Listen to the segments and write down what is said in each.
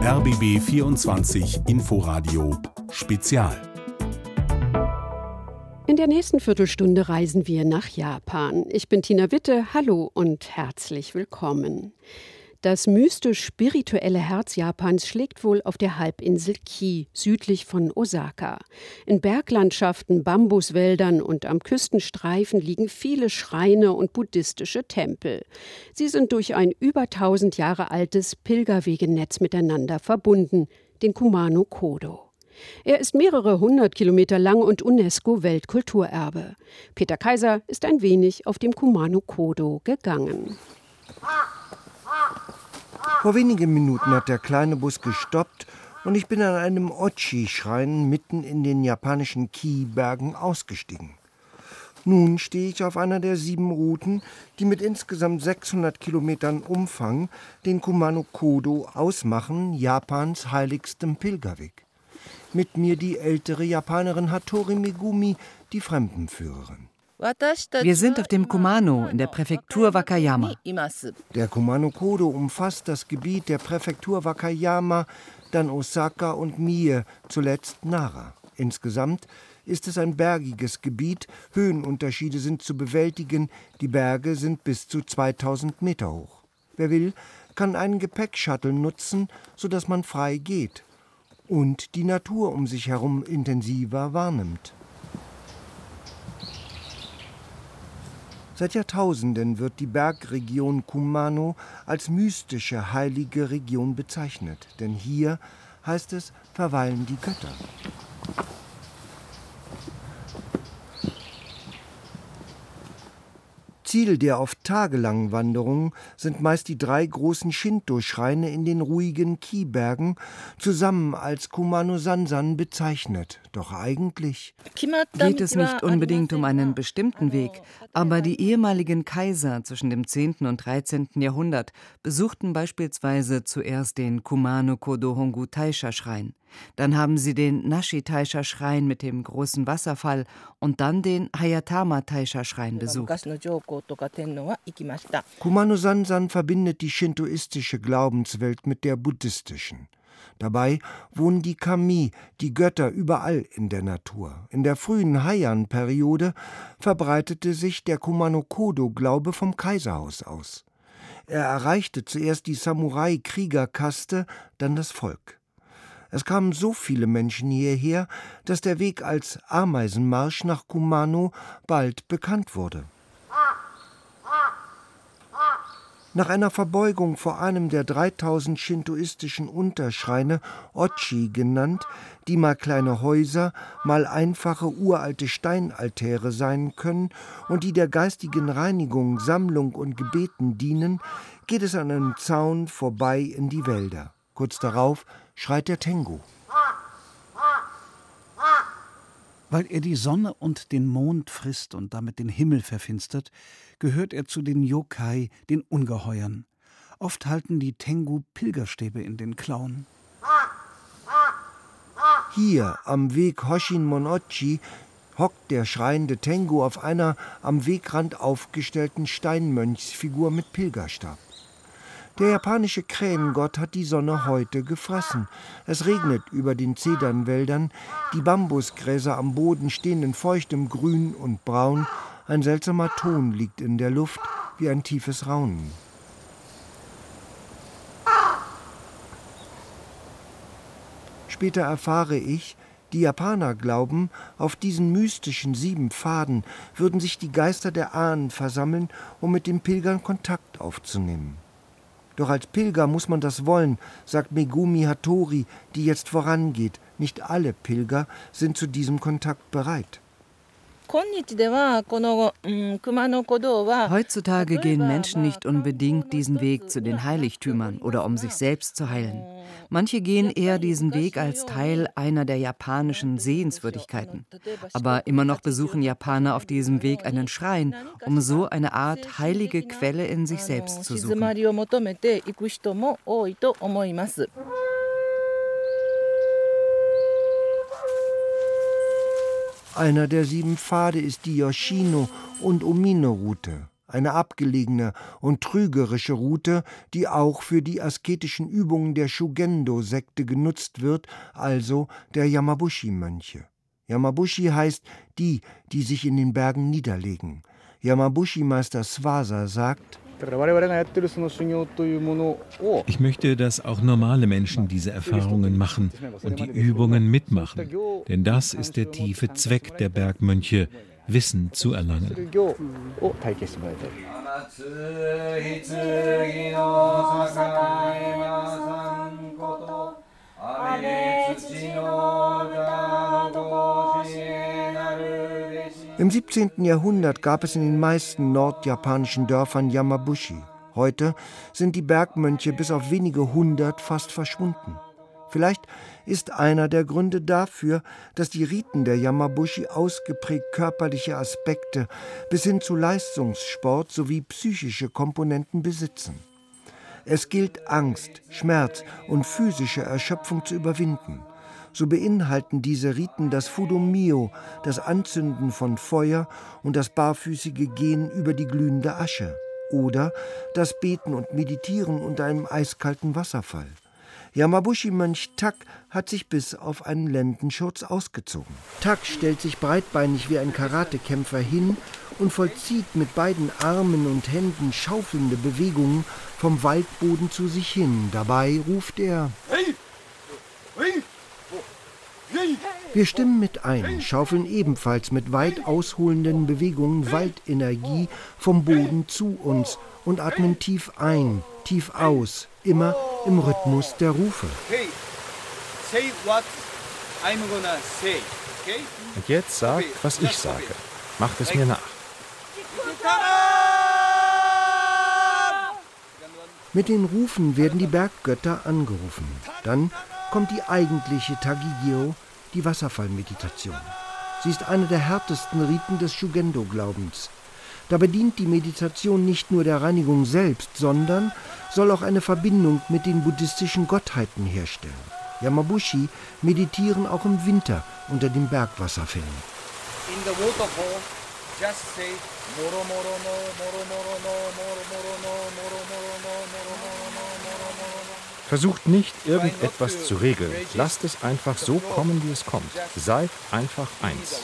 RBB 24 Inforadio Spezial. In der nächsten Viertelstunde reisen wir nach Japan. Ich bin Tina Witte, hallo und herzlich willkommen. Das mystisch-spirituelle Herz Japans schlägt wohl auf der Halbinsel Ki, südlich von Osaka. In Berglandschaften, Bambuswäldern und am Küstenstreifen liegen viele Schreine und buddhistische Tempel. Sie sind durch ein über 1000 Jahre altes Pilgerwegenetz miteinander verbunden, den Kumano-Kodo. Er ist mehrere 100 Kilometer lang und UNESCO-Weltkulturerbe. Peter Kaiser ist ein wenig auf dem Kumano-Kodo gegangen. Vor wenigen Minuten hat der kleine Bus gestoppt und ich bin an einem Ochi-Schrein mitten in den japanischen Ki-Bergen ausgestiegen. Nun stehe ich auf einer der 7 Routen, die mit insgesamt 600 Kilometern Umfang den Kumano-Kodo ausmachen, Japans heiligstem Pilgerweg. Mit mir die ältere Japanerin Hattori Megumi, die Fremdenführerin. Wir sind auf dem Kumano in der Präfektur Wakayama. Der Kumano-Kodo umfasst das Gebiet der Präfektur Wakayama, dann Osaka und Mie, zuletzt Nara. Insgesamt ist es ein bergiges Gebiet, Höhenunterschiede sind zu bewältigen, die Berge sind bis zu 2000 Meter hoch. Wer will, kann einen Gepäckshuttle nutzen, sodass man frei geht und die Natur um sich herum intensiver wahrnimmt. Seit Jahrtausenden wird die Bergregion Kumano als mystische, heilige Region bezeichnet. Denn hier, heißt es, verweilen die Götter. Ziel der oft tagelangen Wanderungen sind meist die 3 großen Shinto-Schreine in den ruhigen Ki-Bergen, zusammen als Kumano-Sansan bezeichnet. Doch eigentlich geht es nicht unbedingt um einen bestimmten Weg, aber die ehemaligen Kaiser zwischen dem 10. und 13. Jahrhundert besuchten beispielsweise zuerst den Kumano-Kodo-Hongu-Taisha-Schrein. Dann haben sie den Nashi-Taisha-Schrein mit dem großen Wasserfall und dann den Hayatama-Taisha-Schrein besucht. Kumano-Sansan verbindet die shintoistische Glaubenswelt mit der buddhistischen. Dabei wohnen die Kami, die Götter, überall in der Natur. In der frühen Heian-Periode verbreitete sich der Kumano-Kodo-Glaube vom Kaiserhaus aus. Er erreichte zuerst die Samurai-Kriegerkaste, dann das Volk. Es kamen so viele Menschen hierher, dass der Weg als Ameisenmarsch nach Kumano bald bekannt wurde. Nach einer Verbeugung vor einem der 3000 shintoistischen Unterschreine, Ochi genannt, die mal kleine Häuser, mal einfache uralte Steinaltäre sein können und die der geistigen Reinigung, Sammlung und Gebeten dienen, geht es an einem Zaun vorbei in die Wälder. Kurz darauf schreit der Tengu. Weil er die Sonne und den Mond frisst und damit den Himmel verfinstert, gehört er zu den Yokai, den Ungeheuern. Oft halten die Tengu Pilgerstäbe in den Klauen. Hier am Weg Hoshin-mon-ochi hockt der schreiende Tengu auf einer am Wegrand aufgestellten Steinmönchsfigur mit Pilgerstab. Der japanische Krähengott hat die Sonne heute gefressen. Es regnet über den Zedernwäldern, die Bambusgräser am Boden stehen in feuchtem Grün und Braun. Ein seltsamer Ton liegt in der Luft, wie ein tiefes Raunen. Später erfahre ich, die Japaner glauben, auf diesen mystischen 7 Pfaden würden sich die Geister der Ahnen versammeln, um mit den Pilgern Kontakt aufzunehmen. Doch als Pilger muss man das wollen, sagt Megumi Hattori, die jetzt vorangeht. Nicht alle Pilger sind zu diesem Kontakt bereit. Heutzutage gehen Menschen nicht unbedingt diesen Weg zu den Heiligtümern oder um sich selbst zu heilen. Manche gehen eher diesen Weg als Teil einer der japanischen Sehenswürdigkeiten. Aber immer noch besuchen Japaner auf diesem Weg einen Schrein, um so eine Art heilige Quelle in sich selbst zu suchen. Einer der 7 Pfade ist die Yoshino- und Omino-Route. eine abgelegene und trügerische Route, die auch für die asketischen Übungen der Shugendo-Sekte genutzt wird, also der Yamabushi-Mönche. Yamabushi heißt die sich in den Bergen niederlegen. Yamabushi-Meister Swasa sagt: Ich möchte, dass auch normale Menschen diese Erfahrungen machen und die Übungen mitmachen, denn das ist der tiefe Zweck der Bergmönche, Wissen zu erlangen. Im 17. Jahrhundert gab es in den meisten nordjapanischen Dörfern Yamabushi. Heute sind die Bergmönche bis auf wenige hundert fast verschwunden. Vielleicht ist einer der Gründe dafür, dass die Riten der Yamabushi ausgeprägt körperliche Aspekte bis hin zu Leistungssport sowie psychische Komponenten besitzen. Es gilt, Angst, Schmerz und physische Erschöpfung zu überwinden. So beinhalten diese Riten das Fudomio, das Anzünden von Feuer und das barfüßige Gehen über die glühende Asche oder das Beten und Meditieren unter einem eiskalten Wasserfall. Yamabushi-Mönch Tak hat sich bis auf einen Lendenschurz ausgezogen. Tak stellt sich breitbeinig wie ein Karatekämpfer hin und vollzieht mit beiden Armen und Händen schaufelnde Bewegungen vom Waldboden zu sich hin. Dabei ruft er: Wir stimmen mit ein, schaufeln ebenfalls mit weit ausholenden Bewegungen Waldenergie vom Boden zu uns und atmen tief ein, tief aus, immer im Rhythmus der Rufe. Und jetzt sagt, was ich sage. Macht es mir nach. Mit den Rufen werden die Berggötter angerufen. Dann kommt die eigentliche Tagigyo, die Wasserfallmeditation. Sie ist eine der härtesten Riten des Shugendo-Glaubens. Dabei dient die Meditation nicht nur der Reinigung selbst, sondern soll auch eine Verbindung mit den buddhistischen Gottheiten herstellen. Yamabushi meditieren auch im Winter unter den Bergwasserfällen. In the waterfall, just say moro moro no moro moro no moro moro no moro moro no moro moro no moro moro no. Versucht nicht, irgendetwas zu regeln. Lasst es einfach so kommen, wie es kommt. Seid einfach eins.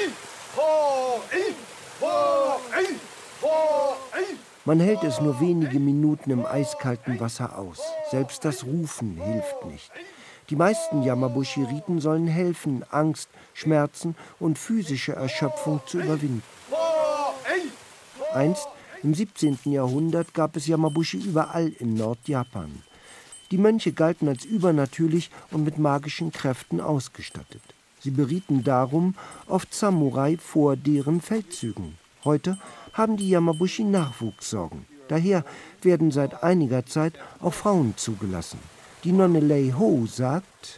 Man hält es nur wenige Minuten im eiskalten Wasser aus. Selbst das Rufen hilft nicht. Die meisten Yamabushi-Riten sollen helfen, Angst, Schmerzen und physische Erschöpfung zu überwinden. Einst, im 17. Jahrhundert, gab es Yamabushi überall in Nordjapan. Die Mönche galten als übernatürlich und mit magischen Kräften ausgestattet. Sie berieten darum oft Samurai vor deren Feldzügen. Heute haben die Yamabushi Nachwuchssorgen. Daher werden seit einiger Zeit auch Frauen zugelassen. Die Nonne Lei Ho sagt: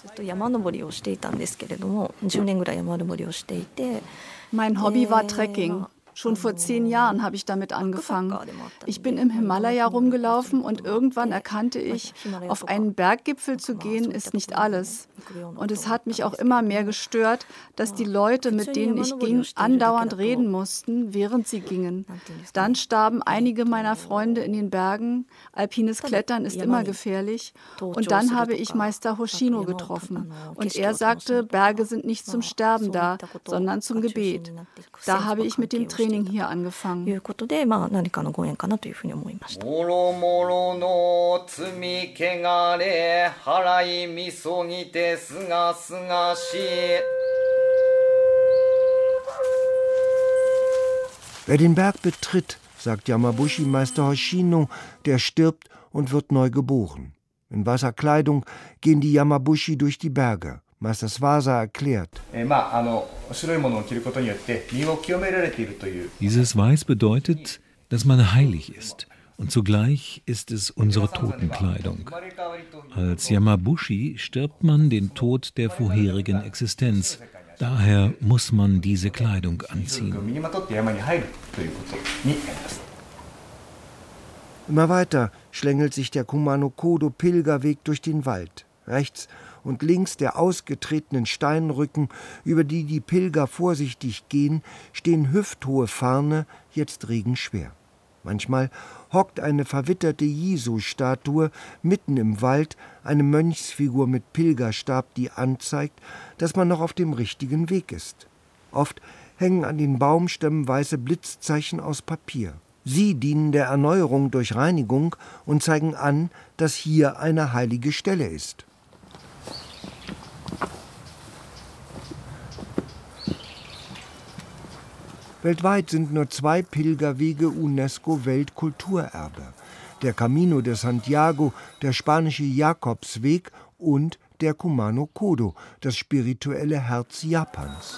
Mein Hobby war Trekking. Schon vor 10 Jahren habe ich damit angefangen. Ich bin im Himalaya rumgelaufen und irgendwann erkannte ich, auf einen Berggipfel zu gehen, ist nicht alles. Und es hat mich auch immer mehr gestört, dass die Leute, mit denen ich ging, andauernd reden mussten, während sie gingen. Dann starben einige meiner Freunde in den Bergen. Alpines Klettern ist immer gefährlich. Und dann habe ich Meister Hoshino getroffen. Und er sagte, Berge sind nicht zum Sterben da, sondern zum Gebet. Da habe ich mit dem Training hier angefangen. Wer den Berg betritt, sagt Yamabushi-Meister Hoshino, der stirbt und wird neu geboren. In weißer Kleidung gehen die Yamabushi durch die Berge. Meister Swasa erklärt: Dieses Weiß bedeutet, dass man heilig ist. Und zugleich ist es unsere Totenkleidung. Als Yamabushi stirbt man den Tod der vorherigen Existenz. Daher muss man diese Kleidung anziehen. Immer weiter schlängelt sich der Kumano-Kodo-Pilgerweg durch den Wald. Rechts und links der ausgetretenen Steinrücken, über die die Pilger vorsichtig gehen, stehen hüfthohe Farne, jetzt regenschwer. Manchmal hockt eine verwitterte Jisu-Statue mitten im Wald, eine Mönchsfigur mit Pilgerstab, die anzeigt, dass man noch auf dem richtigen Weg ist. Oft hängen an den Baumstämmen weiße Blitzzeichen aus Papier. Sie dienen der Erneuerung durch Reinigung und zeigen an, dass hier eine heilige Stelle ist. Weltweit sind nur 2 Pilgerwege UNESCO-Weltkulturerbe: der Camino de Santiago, der spanische Jakobsweg, und der Kumano-Kodo, das spirituelle Herz Japans.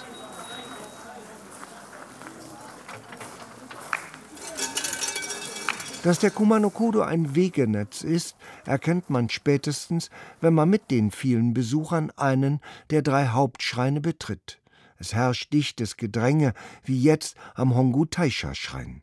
Dass der Kumano-Kodo ein Wegenetz ist, erkennt man spätestens, wenn man mit den vielen Besuchern einen der 3 Hauptschreine betritt. Es herrscht dichtes Gedränge, wie jetzt am Hongu Taisha-Schrein.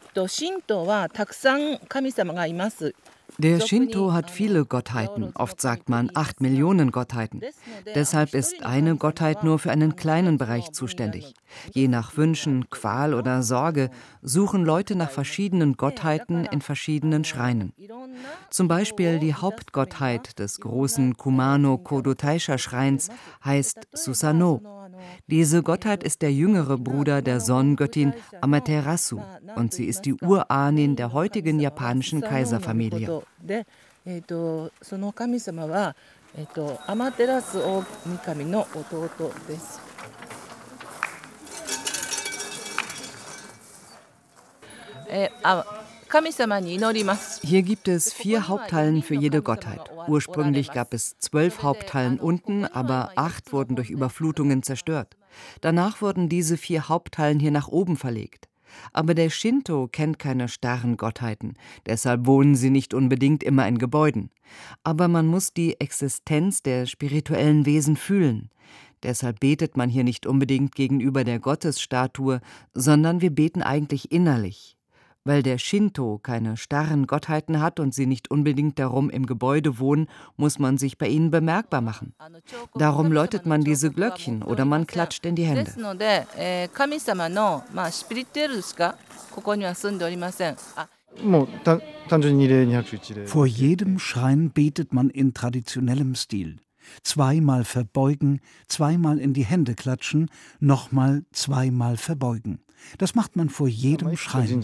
Der Shinto hat viele Gottheiten, oft sagt man 8 Millionen Gottheiten. Deshalb ist eine Gottheit nur für einen kleinen Bereich zuständig. Je nach Wünschen, Qual oder Sorge suchen Leute nach verschiedenen Gottheiten in verschiedenen Schreinen. Zum Beispiel die Hauptgottheit des großen Kumano-Kodo-Taisha-Schreins heißt Susanoo. Diese Gottheit ist der jüngere Bruder der Sonnengöttin Amaterasu und sie ist die Urahnin der heutigen japanischen Kaiserfamilie. Hier gibt es 4 Haupthallen für jede Gottheit. Ursprünglich gab es 12 Haupthallen unten, aber 8 wurden durch Überflutungen zerstört. Danach wurden diese 4 Haupthallen hier nach oben verlegt. Aber der Shinto kennt keine starren Gottheiten, deshalb wohnen sie nicht unbedingt immer in Gebäuden. Aber man muss die Existenz der spirituellen Wesen fühlen. Deshalb betet man hier nicht unbedingt gegenüber der Gottesstatue, sondern wir beten eigentlich innerlich. Weil der Shinto keine starren Gottheiten hat und sie nicht unbedingt darum im Gebäude wohnen, muss man sich bei ihnen bemerkbar machen. Darum läutet man diese Glöckchen oder man klatscht in die Hände. Vor jedem Schrein betet man in traditionellem Stil. 2-mal verbeugen, 2-mal in die Hände klatschen, nochmal 2-mal verbeugen. Das macht man vor jedem Schrein.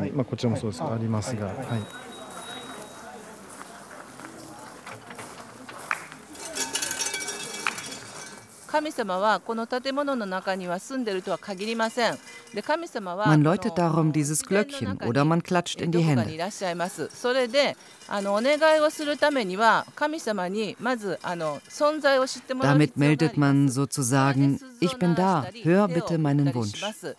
Man läutet darum dieses Glöckchen oder man klatscht in die Hände. Damit meldet man sozusagen: Ich bin da, hör bitte meinen Wunsch.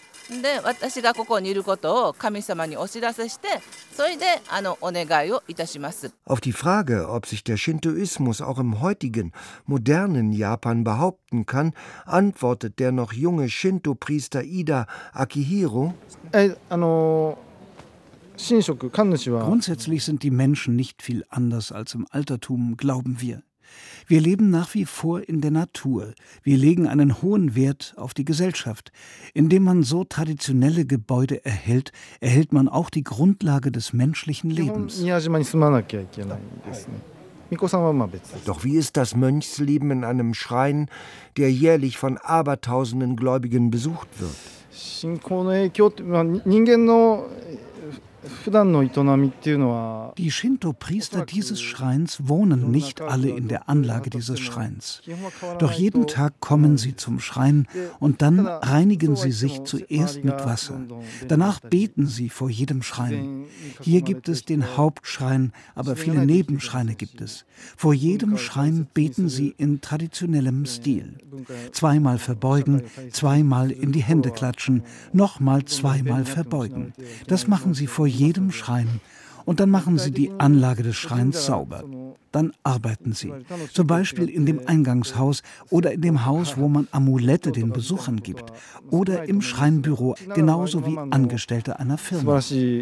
Auf die Frage, ob sich der Shintoismus auch im heutigen, modernen Japan behaupten kann, antwortet der noch junge Shinto-Priester Ida Akihiro: Grundsätzlich sind die Menschen nicht viel anders als im Altertum, glauben wir. Wir leben nach wie vor in der Natur. Wir legen einen hohen Wert auf die Gesellschaft. Indem man so traditionelle Gebäude erhält, erhält man auch die Grundlage des menschlichen Lebens. Doch wie ist das Mönchsleben in einem Schrein, der jährlich von Abertausenden Gläubigen besucht wird? Die Shinto-Priester dieses Schreins wohnen nicht alle in der Anlage dieses Schreins. Doch jeden Tag kommen sie zum Schrein und dann reinigen sie sich zuerst mit Wasser. Danach beten sie vor jedem Schrein. Hier gibt es den Hauptschrein, aber viele Nebenschreine gibt es. Vor jedem Schrein beten sie in traditionellem Stil. 2-mal verbeugen, 2-mal in die Hände klatschen, nochmal 2-mal verbeugen. Das machen sie vor jedem Schrein. Und dann machen sie die Anlage des Schreins sauber. Dann arbeiten sie. Zum Beispiel in dem Eingangshaus oder in dem Haus, wo man Amulette den Besuchern gibt. Oder im Schreinbüro, genauso wie Angestellte einer Firma.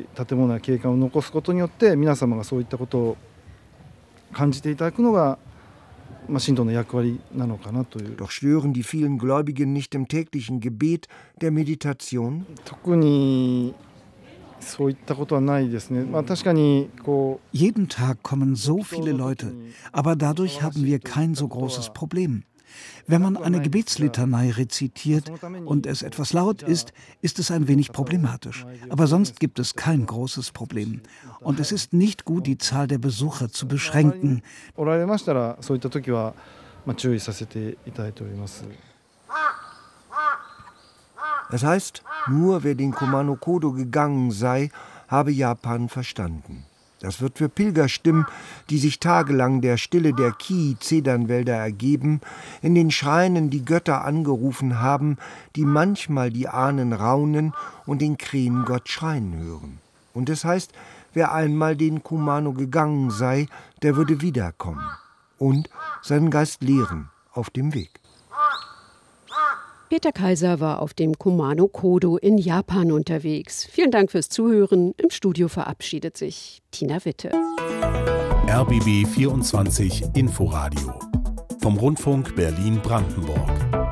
Doch stören die vielen Gläubigen nicht im täglichen Gebet der Meditation? Jeden Tag kommen so viele Leute, aber dadurch haben wir kein so großes Problem. Wenn man eine Gebetslitanei rezitiert und es etwas laut ist, ist es ein wenig problematisch. Aber sonst gibt es kein großes Problem. Und es ist nicht gut, die Zahl der Besucher zu beschränken. Das heißt, nur wer den Kumano-Kodo gegangen sei, habe Japan verstanden. Das wird für Pilger stimmen, die sich tagelang der Stille der Kii-Zedernwälder ergeben, in den Schreinen die Götter angerufen haben, die manchmal die Ahnen raunen und den Krähengott schreien hören. Und es heißt, wer einmal den Kumano gegangen sei, der würde wiederkommen und seinen Geist lehren auf dem Weg. Peter Kaiser war auf dem Kumano-Kodo in Japan unterwegs. Vielen Dank fürs Zuhören. Im Studio verabschiedet sich Tina Witte. RBB 24 Inforadio vom Rundfunk Berlin-Brandenburg.